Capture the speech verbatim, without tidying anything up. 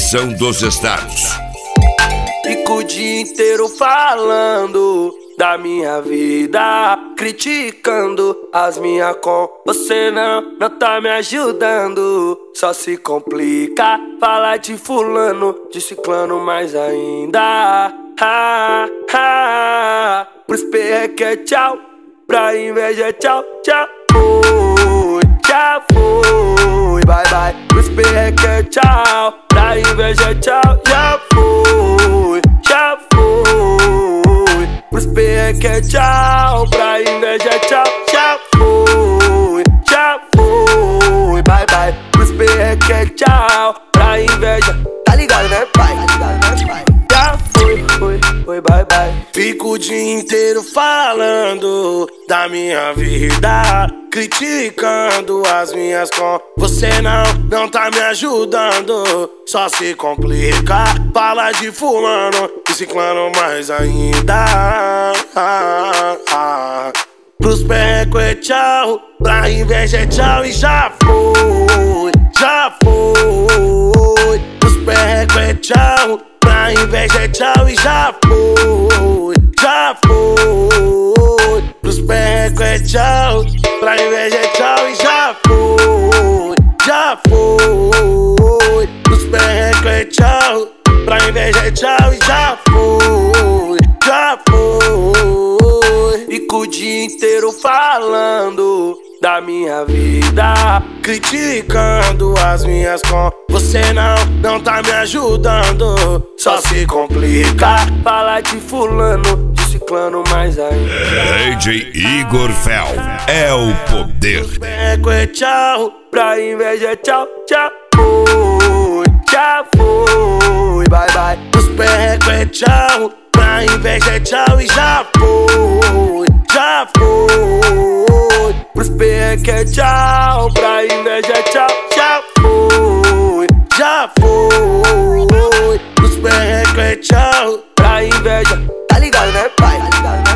Organização dos Estados. Fico o dia inteiro falando da minha vida, criticando as minhas com você não, não tá me ajudando. Só se complica falar de fulano, de ciclano mais ainda. Ha, ha. Pros perreque é tchau, pra inveja é tchau, tchau. Foi, já foi, bye bye. Pros perreque é tchau, pra inveja é tchau, já foi, já foi. Pros perreque é tchau, pra inveja é tchau, já foi, já foi, bye bye. Pros perreque é tchau, pra inveja, tá ligado né pai? Tá ligado né pai? Já foi, foi, foi, bye bye. Fico o dia inteiro falando da minha vida, criticando as minhas com você não, não tá me ajudando. Só se complica, fala de fulano e ciclano mais ainda. ah, ah. Pros perreco é tchau, pra inveja é tchau e já foi, já foi. Pros perreco é tchau, pra inveja é tchau e já foi, já foi. Pros perreco é tchau, pra inveja é tchau e já foi, já foi. Pros perreco é tchau, pra inveja é tchau e já foi, já foi. Fico o dia inteiro falando da minha vida, criticando as minhas com você não, não tá me ajudando. Só se complica falar de fulano, de ciclano mais ainda. D J Igor Fel é o poder. Perreco é tchau, pra inveja é tchau, tchau. Foi, já foi, bye bye. Os perreco é tchau, pra inveja é tchau e já foi, já foi. Pros perreco é tchau, pra inveja é tchau, já foi, já foi. Pros perreco é tchau, pra inveja, tá ligado né pai? Tá ligado, né?